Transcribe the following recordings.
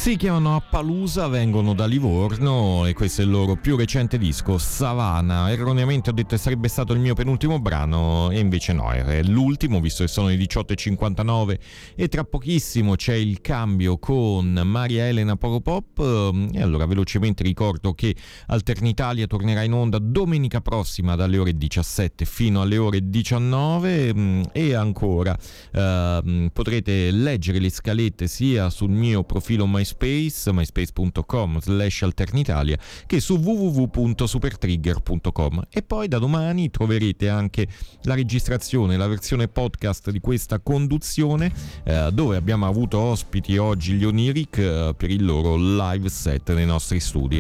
Si chiamano Appaloosa, vengono da Livorno e questo è il loro più recente disco, Savana. Erroneamente ho detto che sarebbe stato il mio penultimo brano e invece no, è l'ultimo, visto che sono le 18:59 e tra pochissimo c'è il cambio con Maria Elena Poropop. E allora velocemente ricordo che Alternitalia tornerà in onda domenica prossima dalle ore 17 fino alle ore 19 e ancora potrete leggere le scalette sia sul mio profilo myspace.com/alternitalia che su www.supertrigger.com. E poi da domani troverete anche la registrazione, la versione podcast di questa conduzione dove abbiamo avuto ospiti oggi gli Oniric per il loro live set nei nostri studi.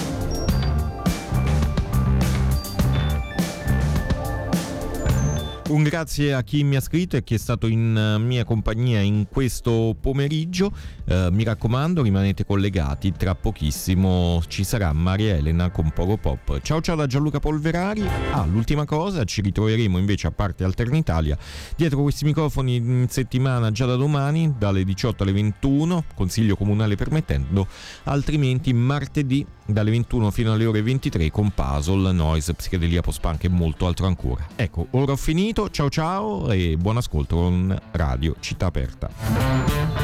Un grazie a chi mi ha scritto e chi è stato in mia compagnia in questo pomeriggio. Mi raccomando, rimanete collegati, tra pochissimo ci sarà Maria Elena con Poropop. Ciao da Gianluca Polverari. L'ultima cosa, ci ritroveremo invece, a parte Alternitalia, dietro questi microfoni in settimana già da domani dalle 18 alle 21, consiglio comunale permettendo, altrimenti martedì dalle 21 fino alle ore 23 con Puzzle, Noise, Psichedelia, Post-Punk e molto altro ancora. Ecco, ora ho finito. Ciao e buon ascolto con Radio Città Aperta.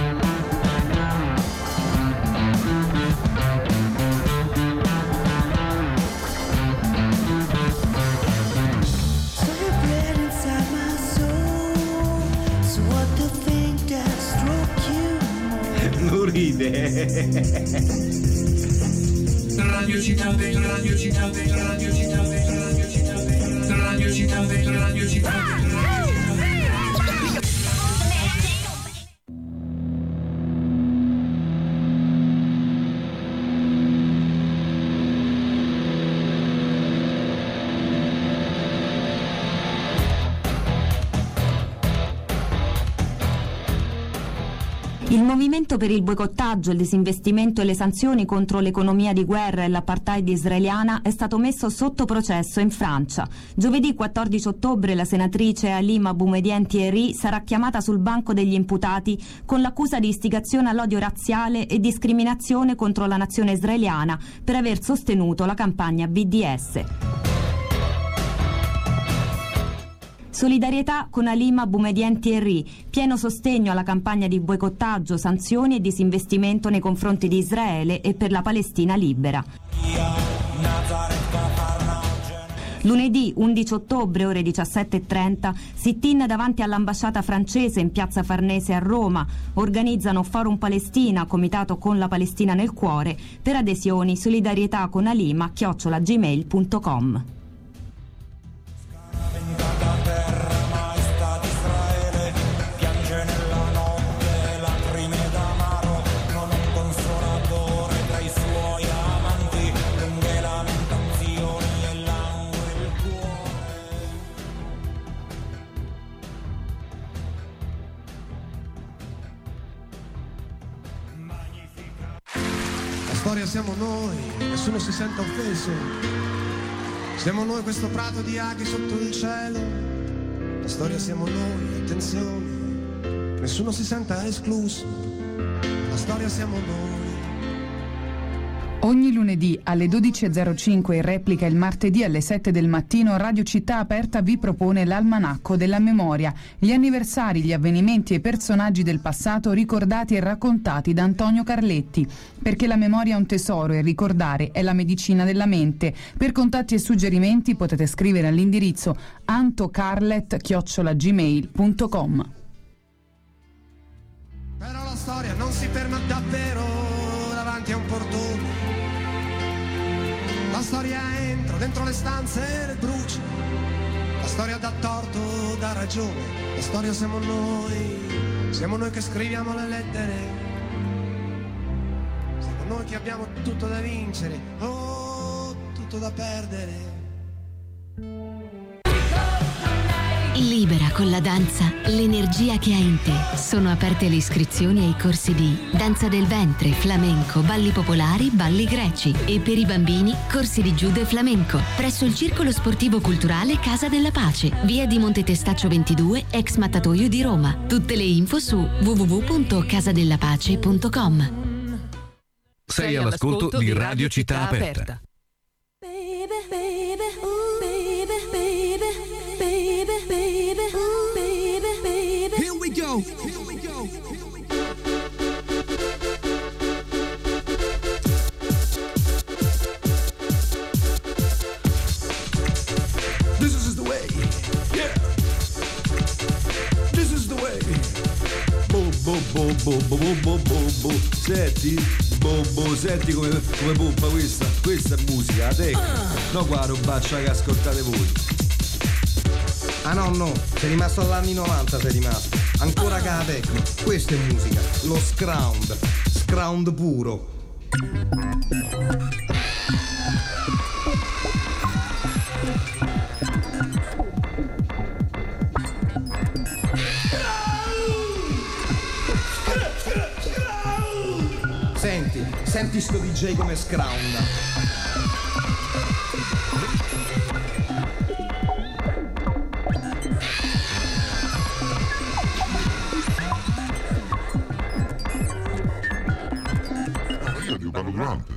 Non ride. Radio Città Aperta, Radio Città Aperta, Radio Città Aperta, Radio Città Aperta, Radio Città Aperta, Radio Città Aperta. Il movimento per il boicottaggio, il disinvestimento e le sanzioni contro l'economia di guerra e l'apartheid israeliana è stato messo sotto processo in Francia. Giovedì 14 ottobre la senatrice Halima Boumediene Thierry sarà chiamata sul banco degli imputati con l'accusa di istigazione all'odio razziale e discriminazione contro la nazione israeliana per aver sostenuto la campagna BDS. Solidarietà con Halima Boumediene Thierry, pieno sostegno alla campagna di boicottaggio, sanzioni e disinvestimento nei confronti di Israele e per la Palestina libera. Lunedì 11 ottobre, ore 17:30, sit-in davanti all'ambasciata francese in piazza Farnese a Roma. Organizzano Forum Palestina, comitato con la Palestina nel cuore. Per adesioni, solidarietà con halima@gmail.com. La storia siamo noi, nessuno si senta offeso. Siamo noi questo prato di aghi sotto il cielo. La storia siamo noi, attenzione, nessuno si senta escluso. La storia siamo noi. Ogni lunedì alle 12.05 in replica il martedì alle 7 del mattino Radio Città Aperta vi propone l'Almanacco della Memoria, gli anniversari, gli avvenimenti e i personaggi del passato ricordati e raccontati da Antonio Carletti. Perché la memoria è un tesoro e ricordare è la medicina della mente. Per contatti e suggerimenti potete scrivere all'indirizzo antocarlet@gmail.com. Però la storia non si ferma davvero davanti a un portone. La storia entra dentro le stanze e le brucia. La storia dà torto, dà ragione. La storia siamo noi che scriviamo le lettere. Siamo noi che abbiamo tutto da vincere, tutto da perdere. Libera con la danza l'energia che hai in te. Sono aperte le iscrizioni ai corsi di danza del ventre, flamenco, balli popolari, balli greci e per i bambini corsi di judo e flamenco presso il Circolo Sportivo Culturale Casa della Pace, via di Monte Testaccio 22, ex Mattatoio di Roma. Tutte le info su www.casadellapace.com. Sei all'ascolto di Radio Città Aperta. Here we go. This is the way. Yeah. This is the way. Bo bo bo bo bo bo bo bo bo. Senti? Bo bo, senti come pompa questa. Questa è musica, te. No qua robaccia che ascoltate voi. Ah no, sei rimasto all'anni 90, sei rimasto. Ancora che la techno. Questa è musica, lo scround puro. Senti sto DJ come scrounda. Io ti parlo durante.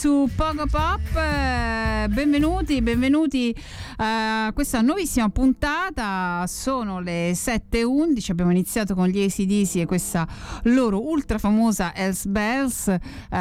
su Pogo Pop, benvenuti a questa nuovissima puntata. Sono le 7:11, abbiamo iniziato con gli AC/DC e questa loro ultra famosa Hells Bells,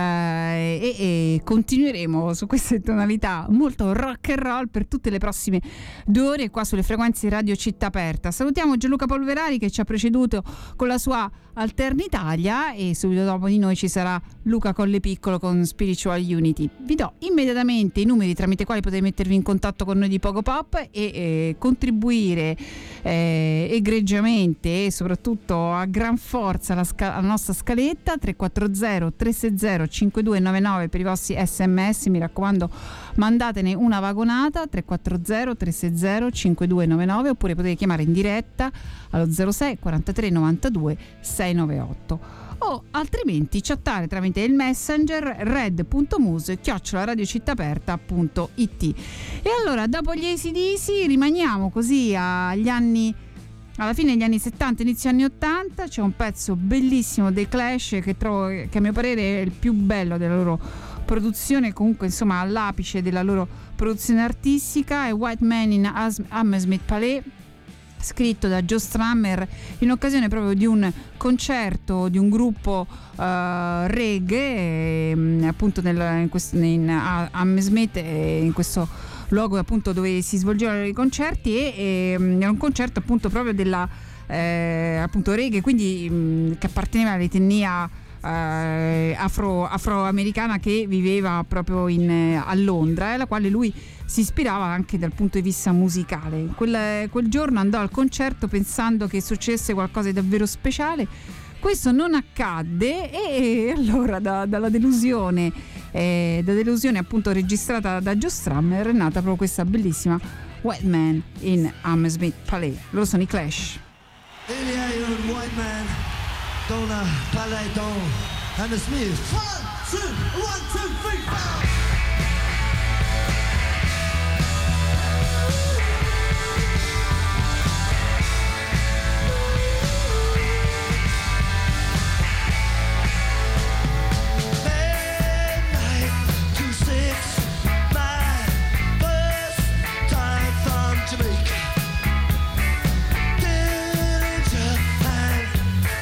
e continueremo su queste tonalità molto rock and roll per tutte le prossime 2 ore qua sulle frequenze di Radio Città Aperta. Salutiamo Gianluca Polverari che ci ha preceduto con la sua Alternitalia e subito dopo di noi ci sarà Luca Collepiccolo con Spiritual Unity. Vi do immediatamente i numeri tramite i quali potete mettervi in contatto con noi di Pogo Pop e contribuire egregiamente e soprattutto a gran forza alla nostra scaletta 340 360 5299 per i vostri SMS. Mi raccomando, mandatene una vagonata 340 360 5299 oppure potete chiamare in diretta allo 06 43 92 698 o altrimenti chattare tramite il messenger red.muse@radiocittaaperta.it. E allora, dopo gli AC/DC rimaniamo così alla fine degli anni 70, inizio anni 80. C'è un pezzo bellissimo dei Clash che trovo che a mio parere è il più bello della loro produzione, comunque insomma all'apice della loro produzione artistica, è White Man in Hammersmith Palais, scritto da Joe Strummer in occasione proprio di un concerto di un gruppo reggae, appunto in Hammersmith, in questo luogo appunto dove si svolgevano i concerti, e era un concerto appunto proprio della appunto reggae, quindi che apparteneva all'etnia afroamericana che viveva proprio a Londra, alla quale lui si ispirava anche dal punto di vista musicale. Quel giorno andò al concerto pensando che successe qualcosa di davvero speciale. Questo non accadde e allora dalla delusione appunto registrata da Joe Strummer è nata proprio questa bellissima White Man in Hammersmith Palais. Loro sono i Clash. White Man dans la Palais dans Hammersmith. 1, 2, 1, 2, 3, 4.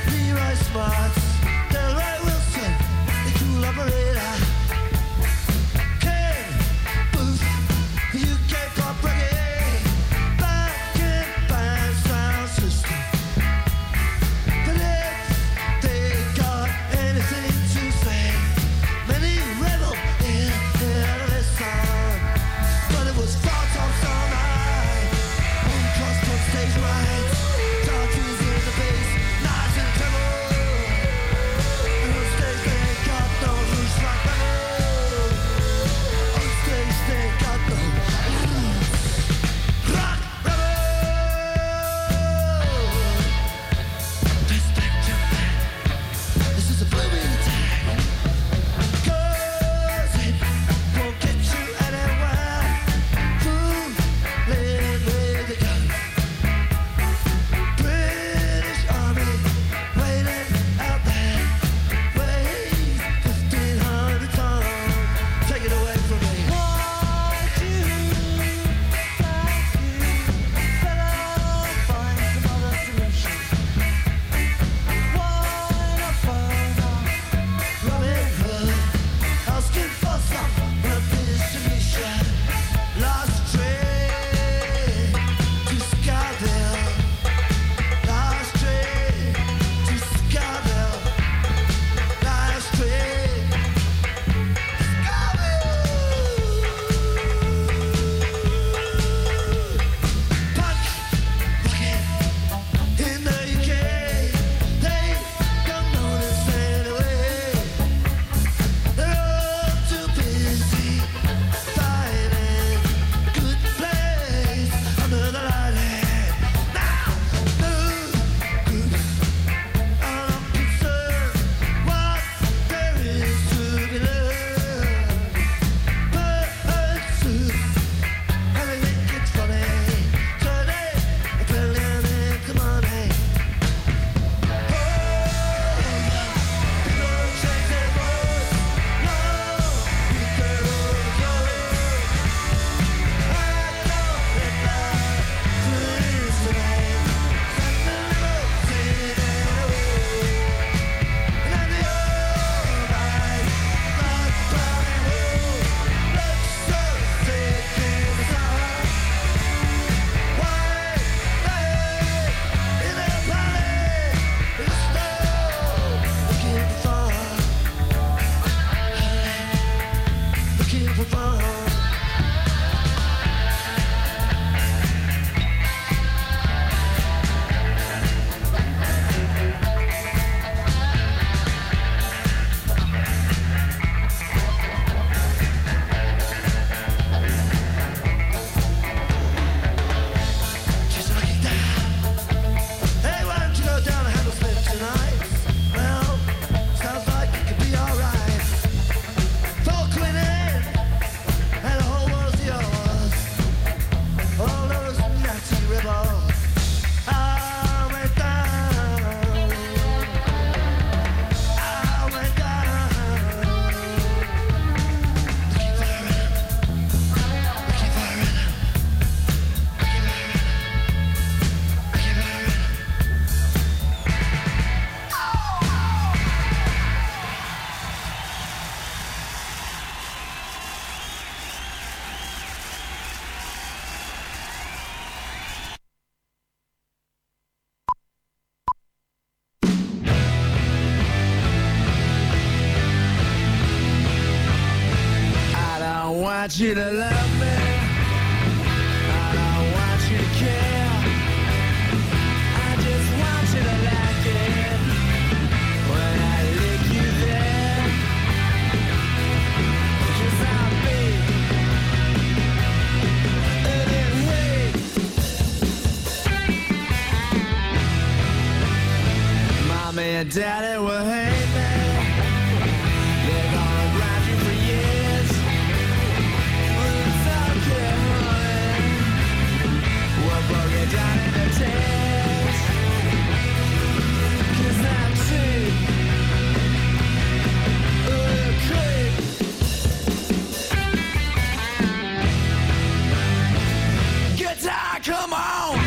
Delroy Wilson, the cool operator. you to love me, I don't want you to care, I just want you to like it when I lick you there, 'cause I'm big and in hate. Mommy and Daddy will hate me, they're gonna grind you for years, but it's okay, honey, we'll broke it down into tears, 'cause I'm cheap, a little creep. Guitar, come on!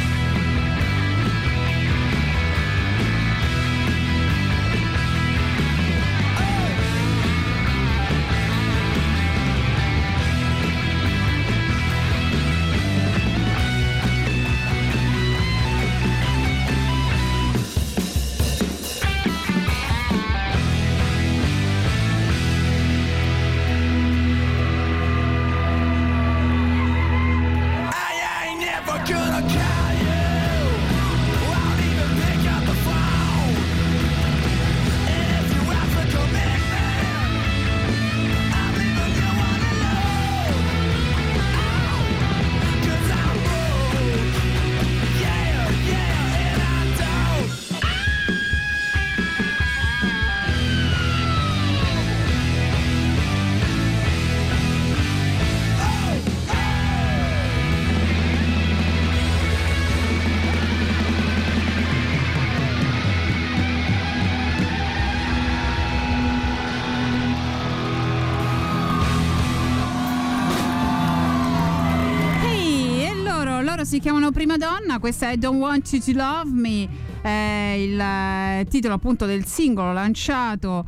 Si chiamano Prima Donna, questa è Don't Want You to Love Me, è il titolo appunto del singolo lanciato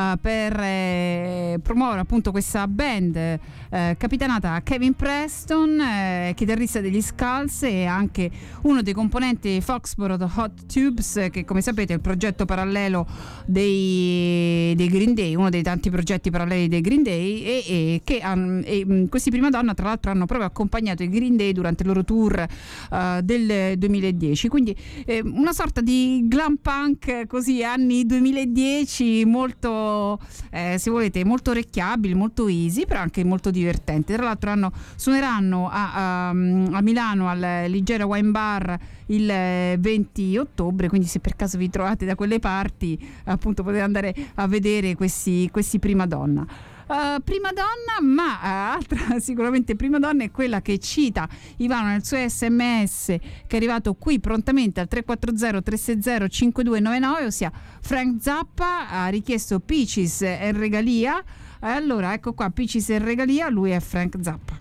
per promuovere appunto questa band capitanata da Kevin Preston, chitarrista degli Skulls e anche uno dei componenti Foxborough Hot Tubes, che come sapete è il progetto parallelo dei Green Day, uno dei tanti progetti paralleli dei Green Day, e questi Prima Donna tra l'altro hanno proprio accompagnato i Green Day durante il loro tour del 2010, quindi una sorta di glam punk così anni 2010, molto se volete molto orecchiabile, molto easy, però anche molto divertente. Tra l'altro suoneranno a Milano al Ligera Wine Bar il 20 ottobre, quindi se per caso vi trovate da quelle parti appunto potete andare a vedere questi Prima Donna. Prima donna, ma altra sicuramente prima donna è quella che cita Ivano nel suo SMS che è arrivato qui prontamente al 340 360 5299, ossia Frank Zappa ha richiesto Peaches e Regalia. Allora ecco qua Peaches e Regalia, lui è Frank Zappa.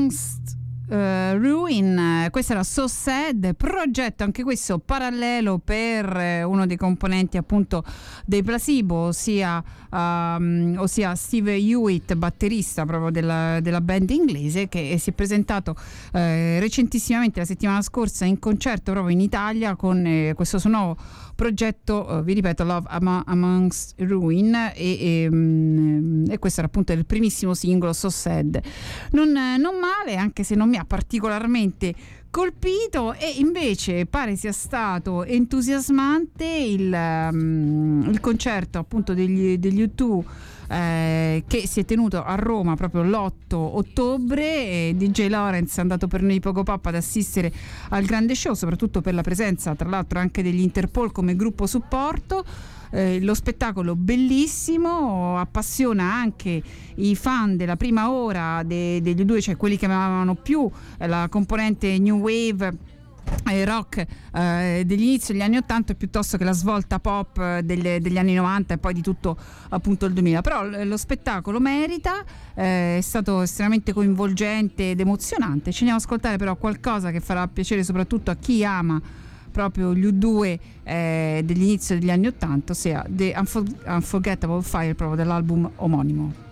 Amongst Ruin, questa era So Sad, progetto anche questo parallelo per uno dei componenti appunto dei Placebo, ossia Steve Hewitt, batterista proprio della band inglese, che si è presentato recentissimamente la settimana scorsa in concerto proprio in Italia con questo suo nuovo progetto, vi ripeto, Love Amongst Ruin, e questo era appunto il primissimo singolo, So Sad. Non male, anche se non mi ha particolarmente colpito, e invece pare sia stato entusiasmante il concerto appunto degli U2 che si è tenuto a Roma proprio l'8 ottobre. DJ Lawrence è andato per noi poco pop ad assistere al grande show, soprattutto per la presenza tra l'altro anche degli Interpol come gruppo supporto. Lo spettacolo bellissimo, appassiona anche i fan della prima ora degli U2, cioè quelli che amavano più la componente new wave rock degli inizi degli anni 80 piuttosto che la svolta pop degli anni 90 e poi di tutto appunto il 2000. Però lo spettacolo merita, è stato estremamente coinvolgente ed emozionante. Ci andiamo ad ascoltare però qualcosa che farà piacere soprattutto a chi ama proprio gli U2 degli inizi degli anni 80, ossia The Unforgettable Fire, proprio dell'album omonimo.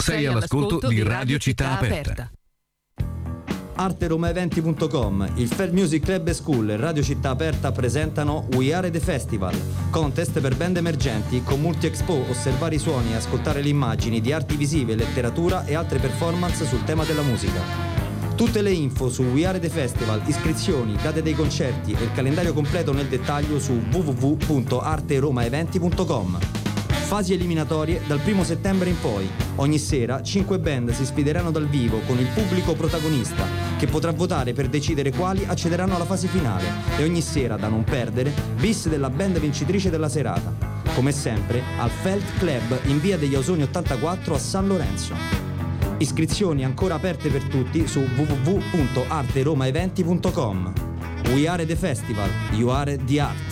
Sei all'ascolto di Radio Città Aperta. ArteRomaEventi.com, il Fair Music Club e School e Radio Città Aperta presentano We Are The Festival, contest per band emergenti con multi-expo, osservare i suoni e ascoltare le immagini di arti visive, letteratura e altre performance sul tema della musica. Tutte le info su We Are The Festival, iscrizioni, date dei concerti e il calendario completo nel dettaglio su www.arteromaeventi.com. Fasi eliminatorie dal 1 settembre in poi. Ogni sera 5 band si sfideranno dal vivo con il pubblico protagonista, che potrà votare per decidere quali accederanno alla fase finale, e ogni sera, da non perdere, bis della band vincitrice della serata. Come sempre, al Felt Club in via degli Ausoni 84 a San Lorenzo. Iscrizioni ancora aperte per tutti su www.arteromaeventi.com. We Are The Festival, You Are The Art.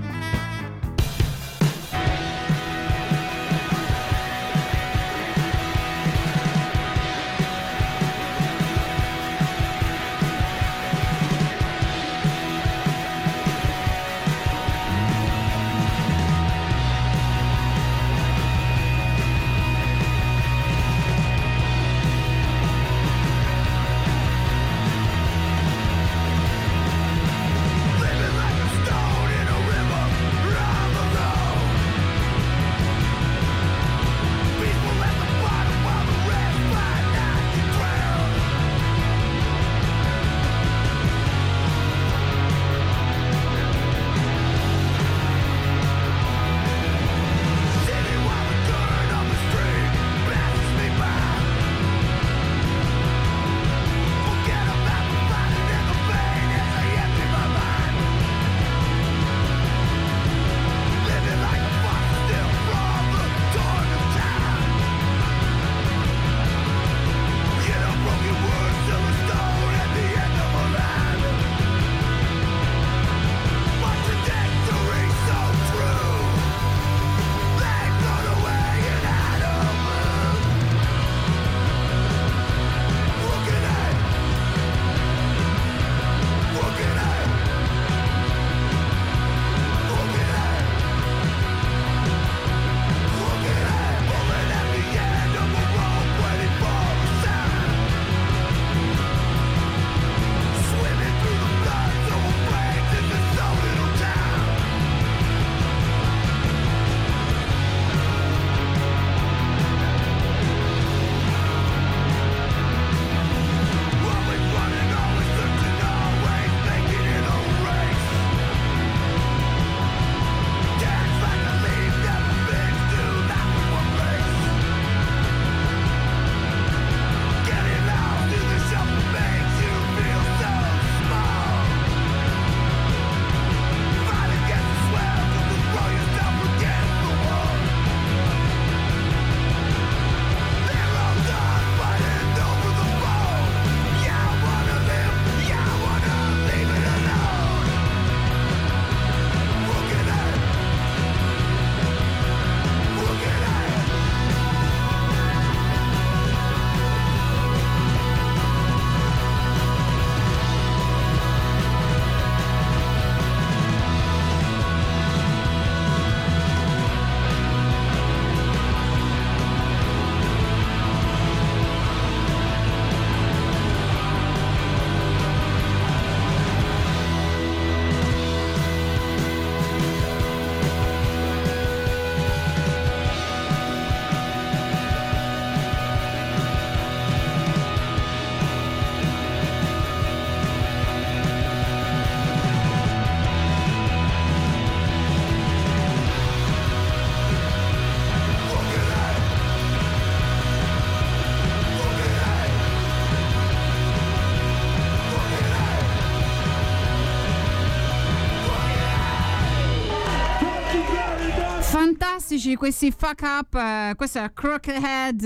Fantastici questi Fuck Up, questo era Crooked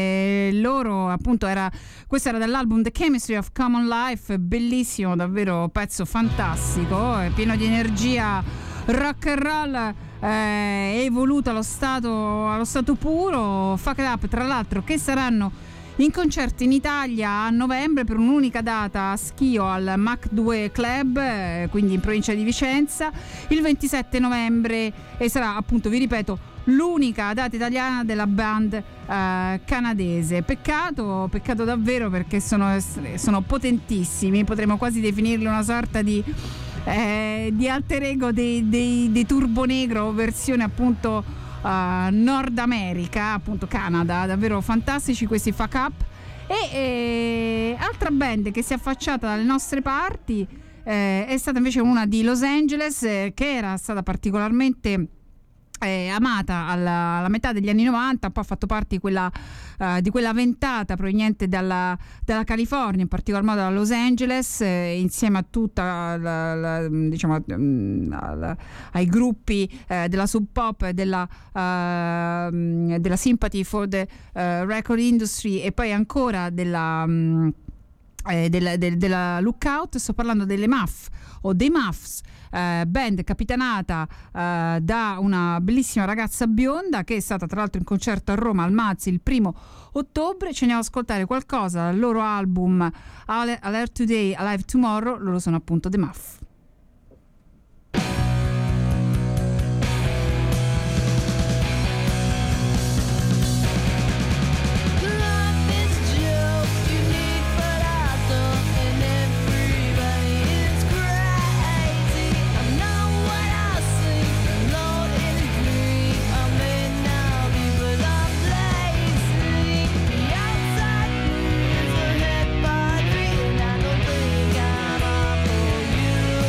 e loro appunto questo era dall'album The Chemistry of Common Life, bellissimo, davvero pezzo fantastico, pieno di energia rock and roll, evoluto allo stato puro. Fuck Up, tra l'altro, che saranno in concerto in Italia a novembre per un'unica data a Schio al Mac 2 Club, quindi in provincia di Vicenza, il 27 novembre, e sarà appunto, vi ripeto, l'unica data italiana della band canadese. Peccato davvero, perché sono potentissimi, potremmo quasi definirli una sorta di alter ego dei Turbo Negro, versione appunto Nord America, appunto Canada. Davvero fantastici questi Fuck Up. E altra band che si è affacciata dalle nostre parti è stata invece una di Los Angeles, che era stata particolarmente amata alla metà degli anni 90, poi ha fatto parte di quella ventata proveniente dalla California, in particolar modo da Los Angeles, insieme a tutta diciamo ai gruppi della Sub Pop e della Sympathy for the Record Industry, e poi ancora della Lookout. Sto parlando delle Muff o dei Muffs, band capitanata da una bellissima ragazza bionda, che è stata tra l'altro in concerto a Roma al Mazzi il 1° ottobre. Ce ne andiamo ad ascoltare qualcosa dal loro album Alive Today, Alive Tomorrow. Loro sono appunto The Muff. You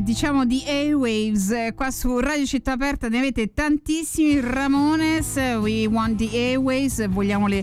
diciamo di Airwaves, qua su Radio Città Aperta ne avete tantissimi. Ramones, We Want the Airwaves, vogliamo le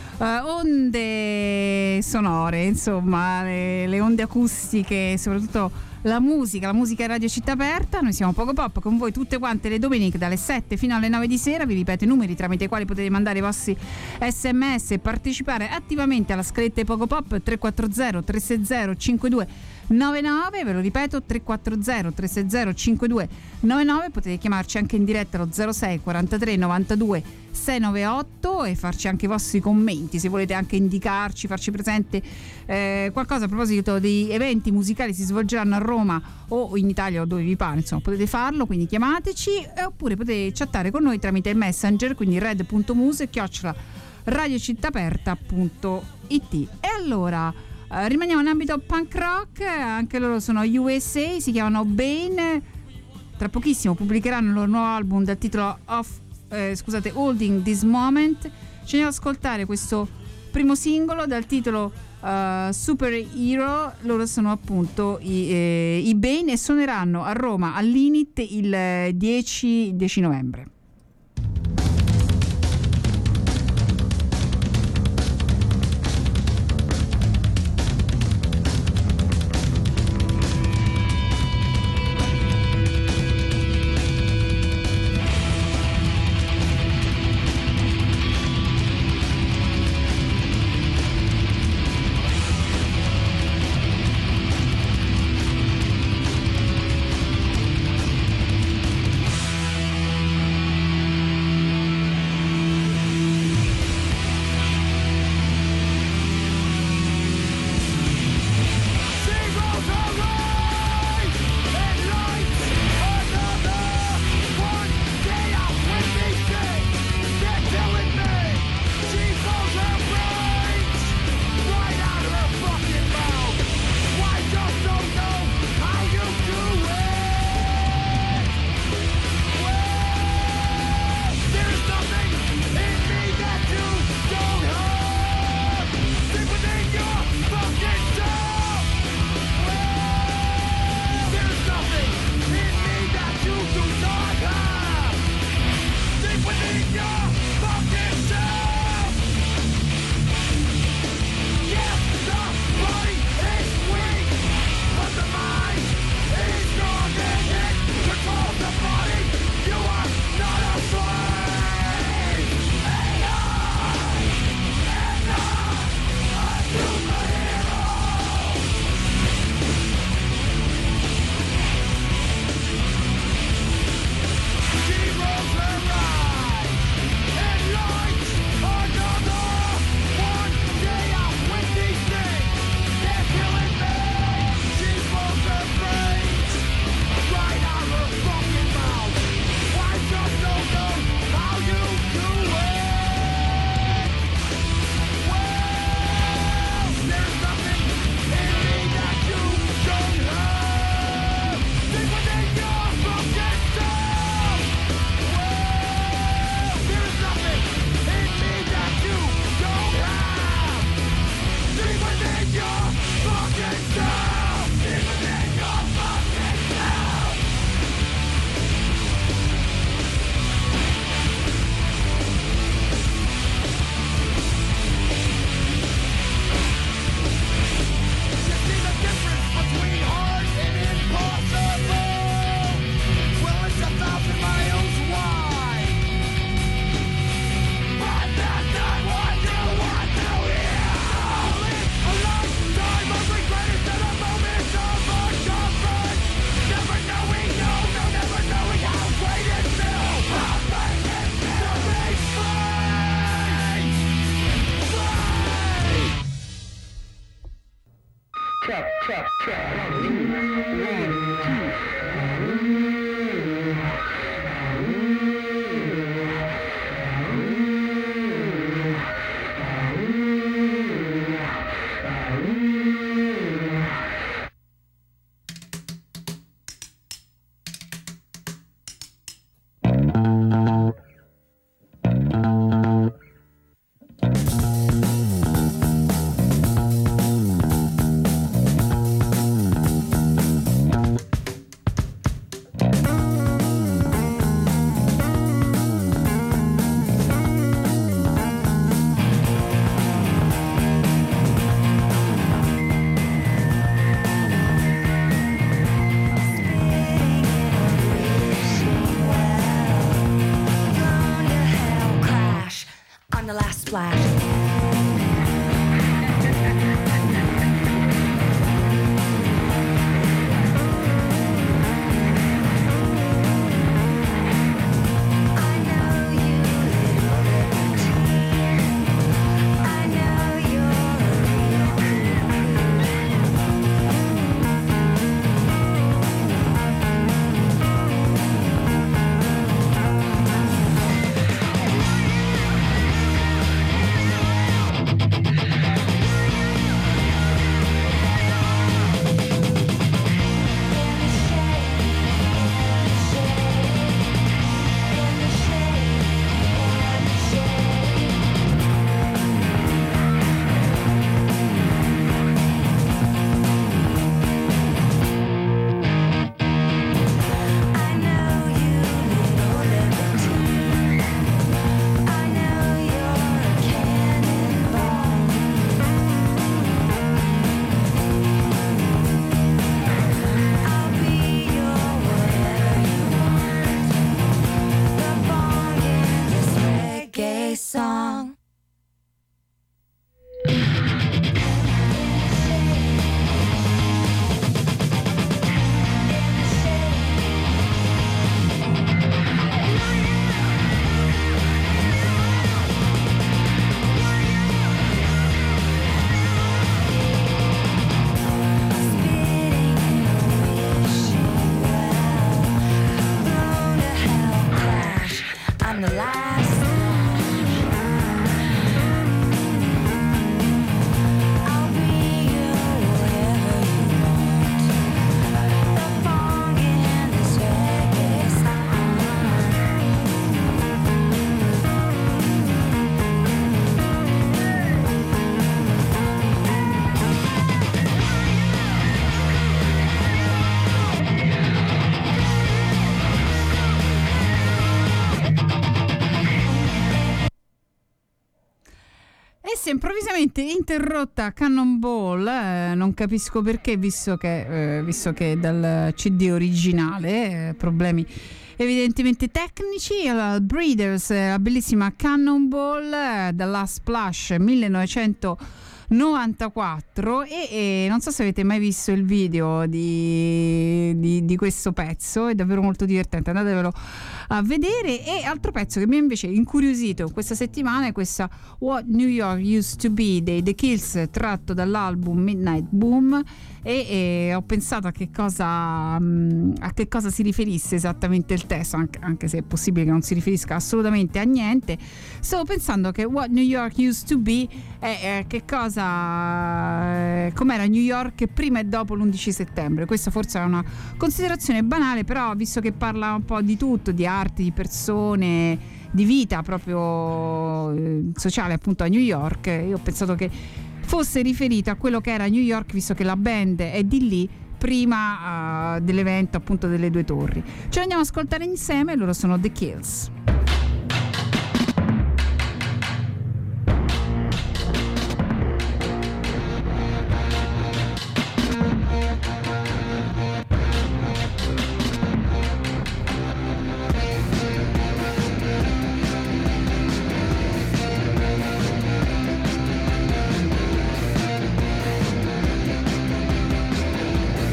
onde sonore, insomma le onde acustiche, soprattutto la musica Radio Città Aperta. Noi siamo Poco Pop con voi tutte quante le domeniche dalle 7 fino alle 9 di sera. Vi ripeto i numeri tramite i quali potete mandare i vostri sms e partecipare attivamente alla scaletta Poco Pop: 340 360 5299. Ve lo ripeto, 340 360 5299. Potete chiamarci anche in diretta allo 06 43 92 698 e farci anche i vostri commenti, se volete anche indicarci, farci presente qualcosa a proposito di eventi musicali si svolgeranno a Roma o in Italia o dove vi pare, insomma potete farlo, quindi chiamateci, oppure potete chattare con noi tramite il Messenger, quindi red.muse@radiocittaperta.it. E allora rimaniamo in ambito punk rock, anche loro sono USA, si chiamano Bane, tra pochissimo pubblicheranno il loro nuovo album dal titolo Holding This Moment. Ci andiamo ad ascoltare questo primo singolo dal titolo Super Hero. Loro sono appunto i Bane e suoneranno a Roma all'Init il 10 novembre. flash. Song. I'm the last. Si è improvvisamente interrotta Cannonball, non capisco perché, visto che dal CD originale problemi evidentemente tecnici. Allora, Breeders, la bellissima Cannonball dalla Splash 1994 e non so se avete mai visto il video di questo pezzo, è davvero molto divertente, andatevelo a vedere. E altro pezzo che mi ha invece incuriosito questa settimana è questa What New York Used to Be dei The Kills, tratto dall'album Midnight Boom, e ho pensato a che cosa si riferisse esattamente il testo, anche se è possibile che non si riferisca assolutamente a niente. Stavo pensando che What New York Used to Be è che cosa, com'era New York prima e dopo l'11 settembre. Questa forse è una considerazione banale, però visto che parla un po' di tutto, di arte, di persone, di vita proprio sociale appunto a New York, io ho pensato che fosse riferita a quello che era New York, visto che la band è di lì prima dell'evento appunto delle Due Torri. Ce l'andiamo ad ascoltare insieme, loro sono The Kills.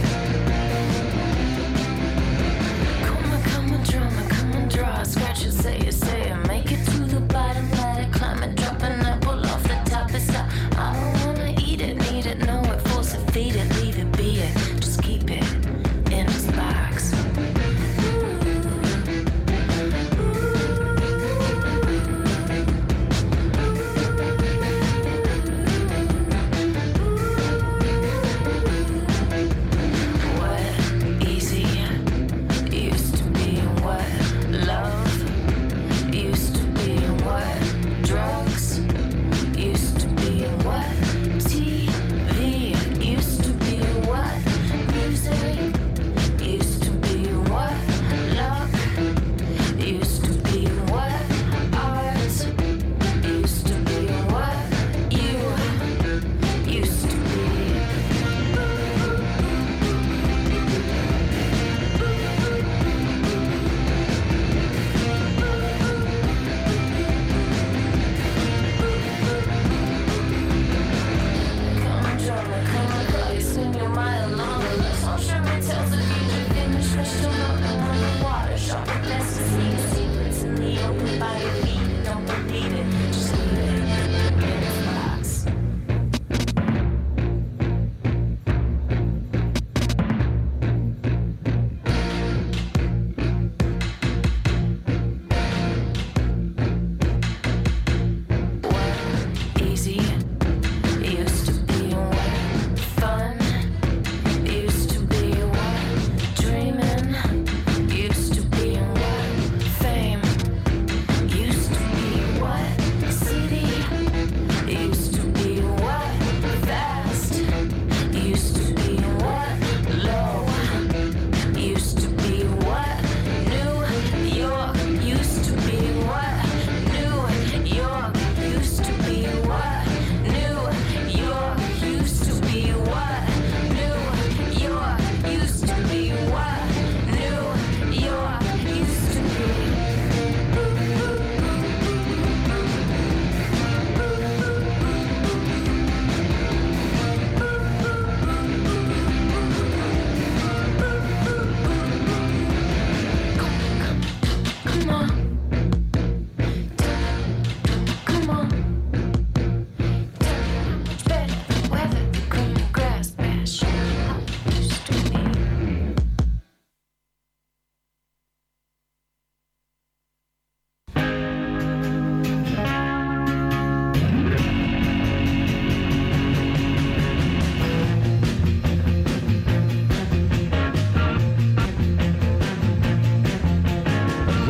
Scratch and say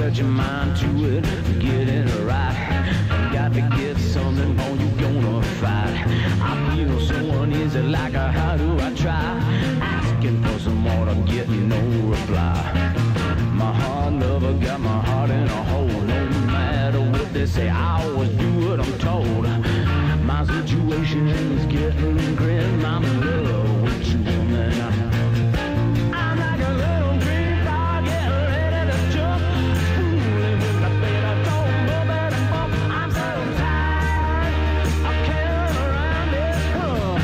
set your mind to it, get it right. Got to get something or you gonna fight. I feel so uneasy, like how do I try? Asking for some more to get no reply. My heart lover got my heart in a hole. No matter what they say, I always do what I'm told. My situation is getting grim. I'm in love with you, woman. I'm like a little green dog, getting ready to jump. Fooling with my baby, don't move it and bump. I'm so tired of carrying around this hump.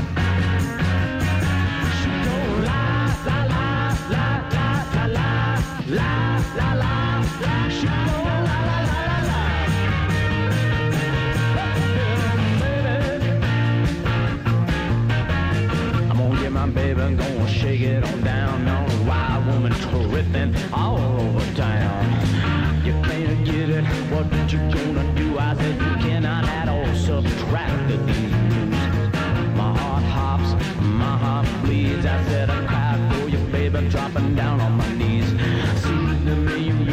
She don't lie, la la la la la la la la la. She don't la la la la la. Baby, I'm gonna shake it on down on a wild woman tripping all over town. You can't get it, what did you go